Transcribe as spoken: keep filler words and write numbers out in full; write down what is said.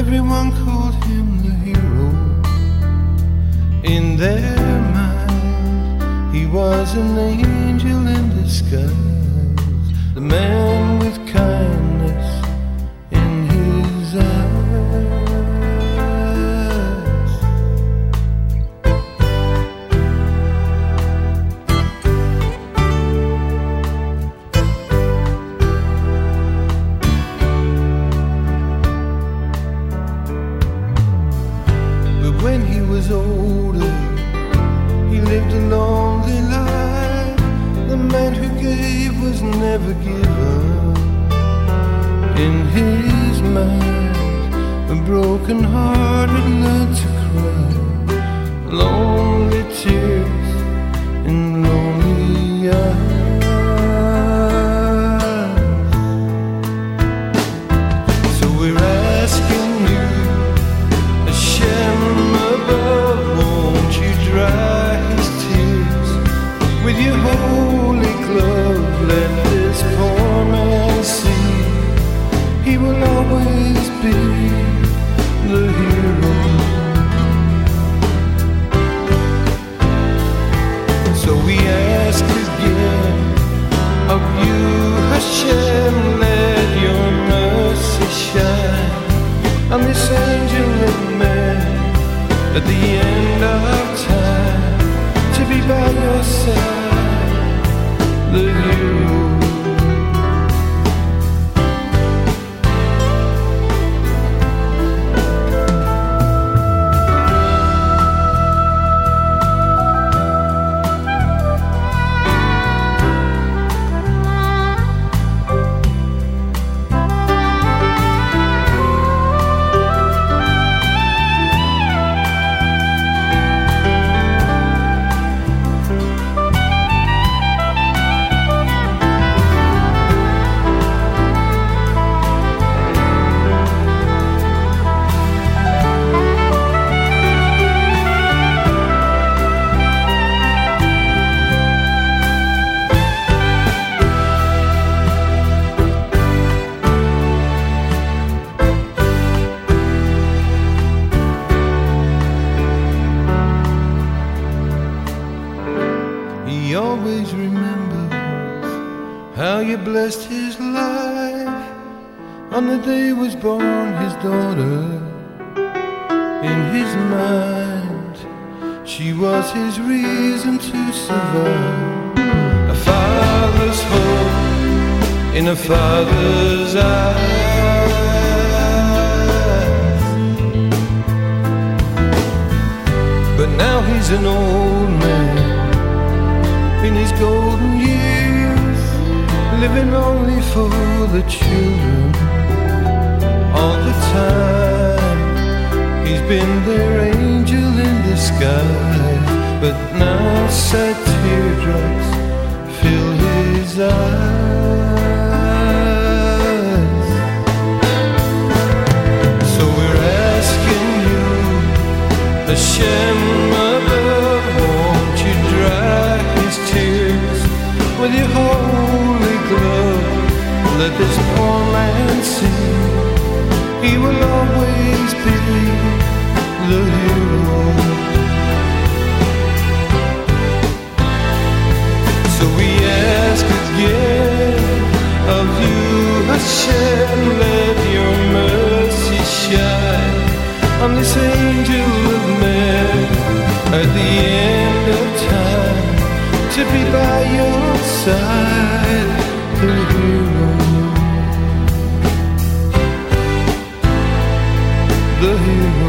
Everyone called him the hero. In their mind, he was an angel in disguise, the man with kindness in his eyes. But when he was older, he lived a lonely life. The man who gave was never given. In his mind, a broken heart had learned to cry. Lonely tears in lonely eyes. So we're asking you, Hashem above, won't you dry his tears with your holy glove? Let this poor man see he will always be the hero. So we ask again of you, Hashem, let your mercy shine on this angel of man at the end of time, to be by your side, the hero. He always remembers how you blessed his life on the day was born his daughter. In his mind, she was his reason to survive. A father's hope in a father's eyes. But now he's an old man in his golden years, living only for the children. All the time he's been their angel in disguise, but now sad teardrops fill his eyes. So we're asking you, Hashem above, won't you dry his tears with your holy glove? Let this poor man see he will always be the hero. So we ask again of you, Hashem, let your mercy shine on this angel of man at the end of time, to be by your side, the hero, the hero.